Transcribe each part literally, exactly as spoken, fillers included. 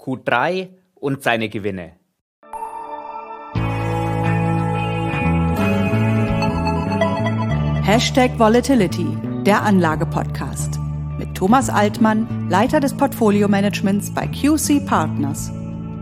Q drei und seine Gewinne. Hashtag Volatility, der Anlage-Podcast. Mit Thomas Altmann, Leiter des Portfolio-Managements bei Q C Partners.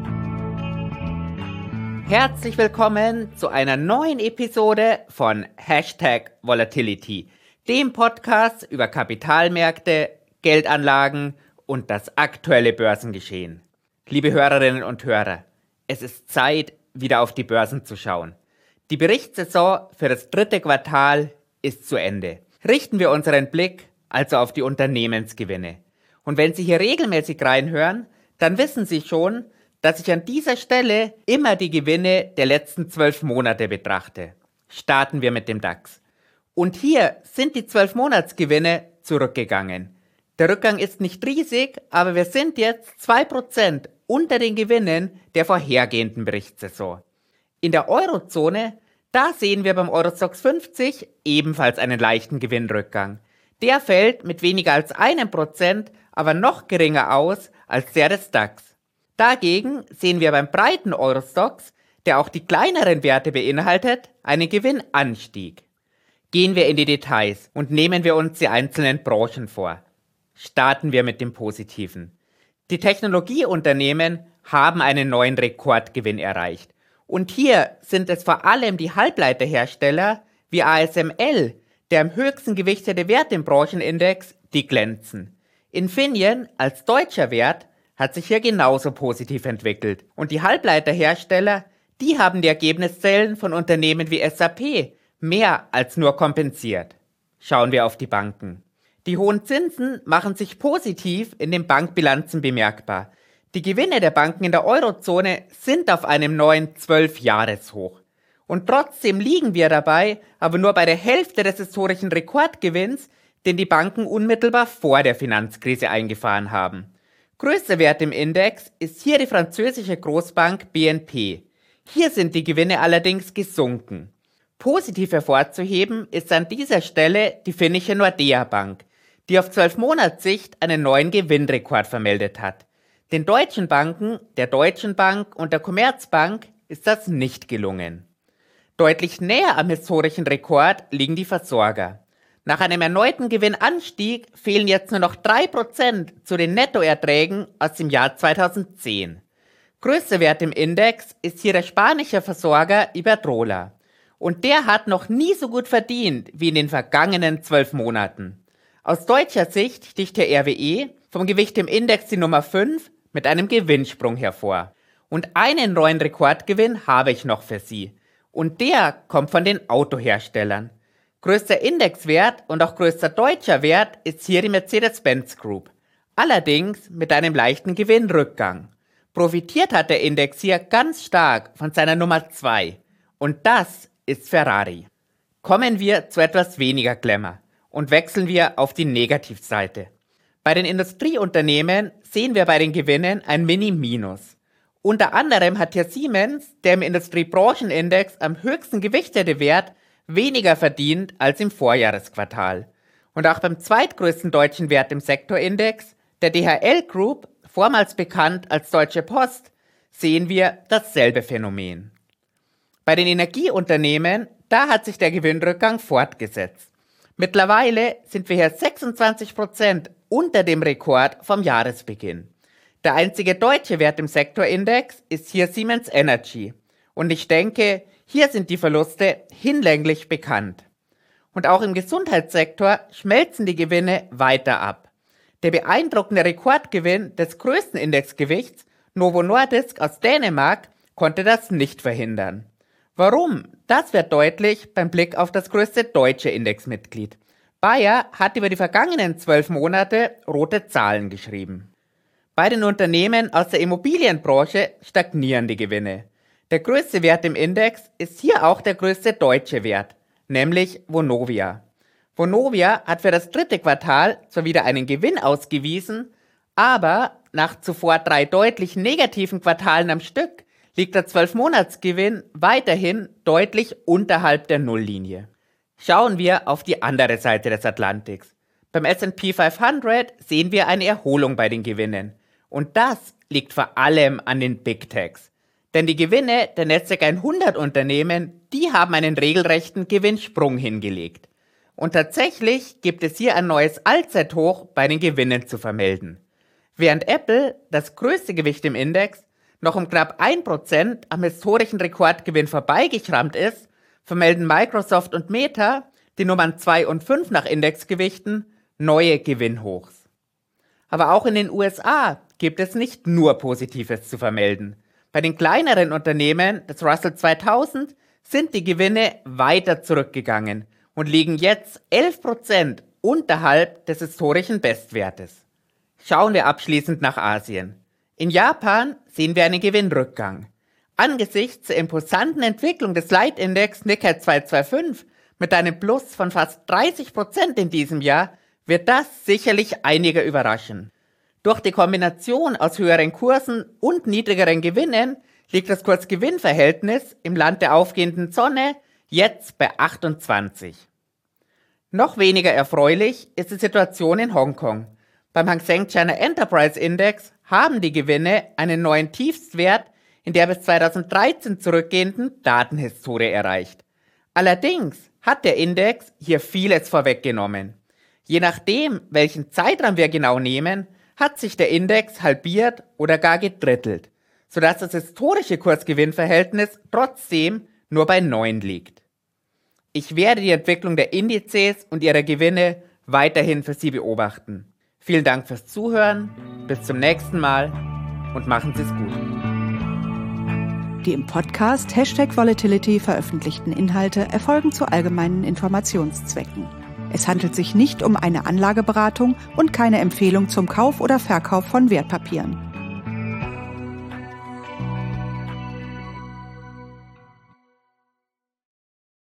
Herzlich willkommen zu einer neuen Episode von Hashtag Volatility, dem Podcast über Kapitalmärkte, Geldanlagen und das aktuelle Börsengeschehen. Liebe Hörerinnen und Hörer, es ist Zeit, wieder auf die Börsen zu schauen. Die Berichtssaison für das dritte Quartal ist zu Ende. Richten wir unseren Blick also auf die Unternehmensgewinne. Und wenn Sie hier regelmäßig reinhören, dann wissen Sie schon, dass ich an dieser Stelle immer die Gewinne der letzten zwölf Monate betrachte. Starten wir mit dem DAX. Und hier sind die zwölf Monatsgewinne zurückgegangen. Der Rückgang ist nicht riesig, aber wir sind jetzt zwei Prozent unter den Gewinnen der vorhergehenden Berichtssaison. In der Eurozone, da sehen wir beim Eurostoxx fünfzig ebenfalls einen leichten Gewinnrückgang. Der fällt mit weniger als einem Prozent, aber noch geringer aus als der des DAX. Dagegen sehen wir beim breiten Eurostoxx, der auch die kleineren Werte beinhaltet, einen Gewinnanstieg. Gehen wir in die Details und nehmen wir uns die einzelnen Branchen vor. Starten wir mit dem Positiven. Die Technologieunternehmen haben einen neuen Rekordgewinn erreicht. Und hier sind es vor allem die Halbleiterhersteller wie A S M L, der am höchsten gewichtete Wert im Branchenindex, die glänzen. Infineon als deutscher Wert hat sich hier genauso positiv entwickelt. Und die Halbleiterhersteller, die haben die Ergebniszahlen von Unternehmen wie S A P mehr als nur kompensiert. Schauen wir auf die Banken. Die hohen Zinsen machen sich positiv in den Bankbilanzen bemerkbar. Die Gewinne der Banken in der Eurozone sind auf einem neuen zwölf-Jahres-Hoch. Und trotzdem liegen wir dabei aber nur bei der Hälfte des historischen Rekordgewinns, den die Banken unmittelbar vor der Finanzkrise eingefahren haben. Größter Wert im Index ist hier die französische Großbank B N P. Hier sind die Gewinne allerdings gesunken. Positiv hervorzuheben ist an dieser Stelle die finnische Nordea Bank, die auf zwölf Monatssicht einen neuen Gewinnrekord vermeldet hat. Den deutschen Banken, der Deutschen Bank und der Commerzbank ist das nicht gelungen. Deutlich näher am historischen Rekord liegen die Versorger. Nach einem erneuten Gewinnanstieg fehlen jetzt nur noch drei Prozent zu den Nettoerträgen aus dem Jahr zweitausendzehn. Größter Wert im Index ist hier der spanische Versorger Iberdrola. Und der hat noch nie so gut verdient wie in den vergangenen zwölf Monaten. Aus deutscher Sicht sticht der R W E vom Gewicht im Index die Nummer fünf mit einem Gewinnsprung hervor. Und einen neuen Rekordgewinn habe ich noch für Sie. Und der kommt von den Autoherstellern. Größter Indexwert und auch größter deutscher Wert ist hier die Mercedes-Benz Group. Allerdings mit einem leichten Gewinnrückgang. Profitiert hat der Index hier ganz stark von seiner Nummer zwei. Und das ist Ferrari. Kommen wir zu etwas weniger Glamour und wechseln wir auf die Negativseite. Bei den Industrieunternehmen sehen wir bei den Gewinnen ein Mini-Minus. Unter anderem hat hier Siemens, der im Industriebranchenindex am höchsten gewichtete Wert, weniger verdient als im Vorjahresquartal. Und auch beim zweitgrößten deutschen Wert im Sektorindex, der D H L Group, vormals bekannt als Deutsche Post, sehen wir dasselbe Phänomen. Bei den Energieunternehmen, da hat sich der Gewinnrückgang fortgesetzt. Mittlerweile sind wir hier sechsundzwanzig Prozent unter dem Rekord vom Jahresbeginn. Der einzige deutsche Wert im Sektorindex ist hier Siemens Energy. Und ich denke, hier sind die Verluste hinlänglich bekannt. Und auch im Gesundheitssektor schmelzen die Gewinne weiter ab. Der beeindruckende Rekordgewinn des größten Indexgewichts, Novo Nordisk aus Dänemark, konnte das nicht verhindern. Warum? Das wird deutlich beim Blick auf das größte deutsche Indexmitglied. Bayer hat über die vergangenen zwölf Monate rote Zahlen geschrieben. Bei den Unternehmen aus der Immobilienbranche stagnieren die Gewinne. Der größte Wert im Index ist hier auch der größte deutsche Wert, nämlich Vonovia. Vonovia hat für das dritte Quartal zwar wieder einen Gewinn ausgewiesen, aber nach zuvor drei deutlich negativen Quartalen am Stück liegt der zwölf-Monats-Gewinn weiterhin deutlich unterhalb der Nulllinie. Schauen wir auf die andere Seite des Atlantiks. Beim S and P fünfhundert sehen wir eine Erholung bei den Gewinnen. Und das liegt vor allem an den Big Techs. Denn die Gewinne der Nasdaq hundert Unternehmen, die haben einen regelrechten Gewinnsprung hingelegt. Und tatsächlich gibt es hier ein neues Allzeithoch bei den Gewinnen zu vermelden. Während Apple, das größte Gewicht im Index, noch um knapp ein Prozent am historischen Rekordgewinn vorbeigeschrammt ist, vermelden Microsoft und Meta, die Nummern zwei und fünf nach Indexgewichten, neue Gewinnhochs. Aber auch in den U S A gibt es nicht nur Positives zu vermelden. Bei den kleineren Unternehmen des Russell zweitausend sind die Gewinne weiter zurückgegangen und liegen jetzt elf Prozent unterhalb des historischen Bestwertes. Schauen wir abschließend nach Asien. In Japan sehen wir einen Gewinnrückgang. Angesichts der imposanten Entwicklung des Leitindex Nikkei zweihundertfünfundzwanzig mit einem Plus von fast dreißig Prozent in diesem Jahr wird das sicherlich einige überraschen. Durch die Kombination aus höheren Kursen und niedrigeren Gewinnen liegt das Kurs-Gewinn-Verhältnis im Land der aufgehenden Sonne jetzt bei achtundzwanzig. Noch weniger erfreulich ist die Situation in Hongkong. Beim Hang Seng China Enterprise Index haben die Gewinne einen neuen Tiefstwert in der bis zweitausenddreizehn zurückgehenden Datenhistorie erreicht. Allerdings hat der Index hier vieles vorweggenommen. Je nachdem, welchen Zeitraum wir genau nehmen, hat sich der Index halbiert oder gar gedrittelt, sodass das historische Kursgewinnverhältnis trotzdem nur bei neun liegt. Ich werde die Entwicklung der Indizes und ihrer Gewinne weiterhin für Sie beobachten. Vielen Dank fürs Zuhören, bis zum nächsten Mal und machen Sie es gut. Die im Podcast Hashtag Volatility veröffentlichten Inhalte erfolgen zu allgemeinen Informationszwecken. Es handelt sich nicht um eine Anlageberatung und keine Empfehlung zum Kauf oder Verkauf von Wertpapieren.